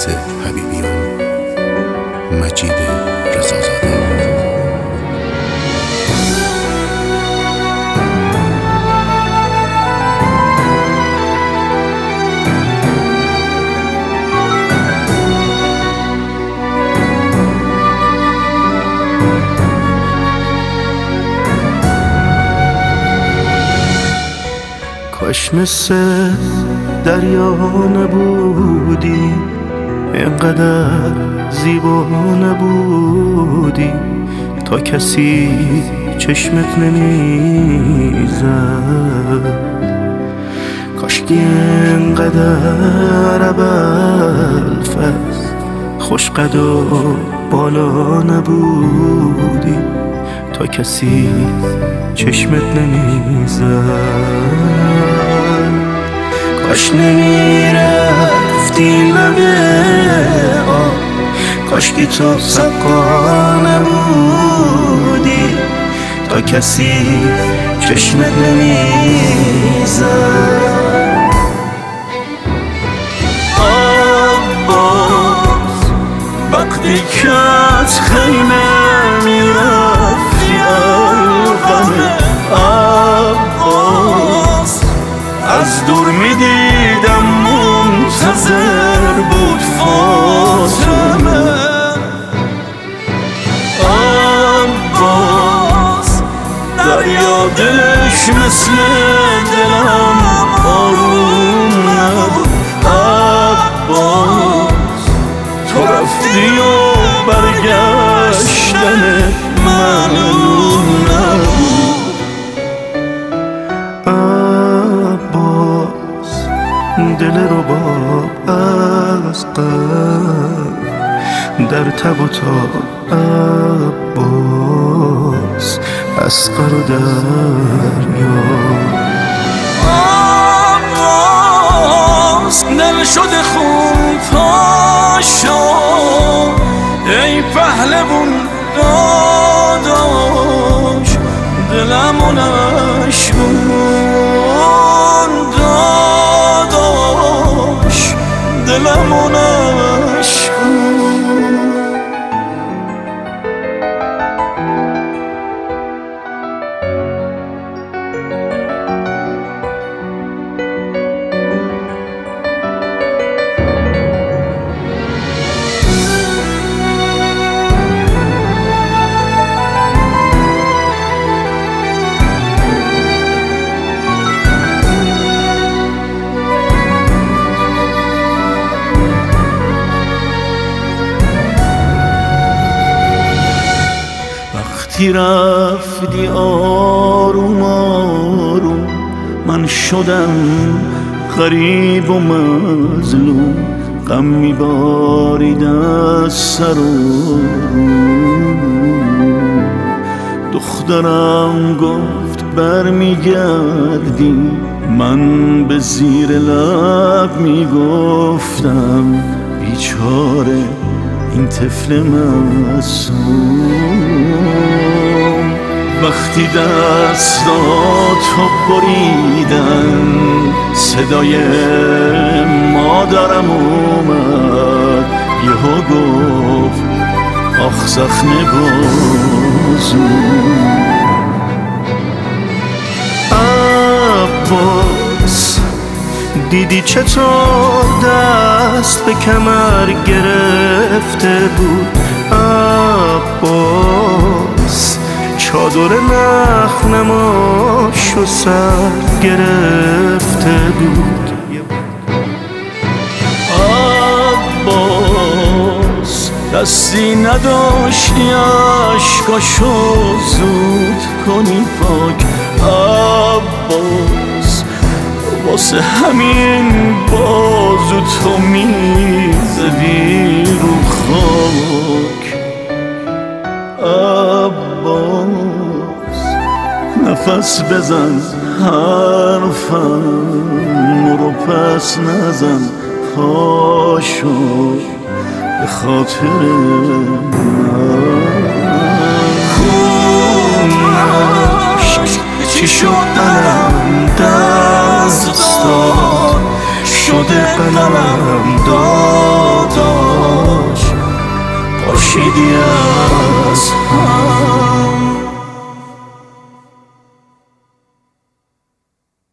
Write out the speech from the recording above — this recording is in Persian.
عزیز حبیبیان مجید رضازاده. کاش مثل دریا نبودی، اینقدر زیبا نبودی، تا کسی چشمت نمیزد. کاشکی اینقدر ابوالفضل خوشقد و بالا نبودی، تا کسی چشمت نمیزد. کاش نمیرفتی لبه آب، کاش که تو سقا نبودی، تا کسی چشمت نمیزد. عباس وقتی که از خیمه میرفتی الغمه، عباس از دور میدیدم منتظر بود فاطمه. عباس دریا دلش مثل دلم آروم نبود. عباس تو رفتی و برگشتن معلوم نبود. دل رباب از قلب در تب و تاب، عباس اصغر و دریا. عباس دل شده خون پاشو، ای پهلوون داداش، دلمو نشکن داداش، دلمو نشکن. وقتی رفتی آروم آروم، من شدم غریب و مظلوم، غم میبارید از سر و دخترم گفت برمیگردی، من به زیر لب میگفتم بیچاره این طفل معصوم. وقتی دستاتو بریدن صدای مادرم اومد، یهو گفت آخ زخم بازو. عباس دیدی چطور دست به کمر گرفته بود، عباس چادر نخنماشو سر گرفته بود. عباس دستی نداشتی عشقاشو زود کنی پاک، عباس واسه همین بازو تو میزدی رو خاک. عباس نفس بزن حرفم رو پس نزن، پاشو به خاطر من. خونش چی شد دلم دست داد، شده قلم داد چی دیم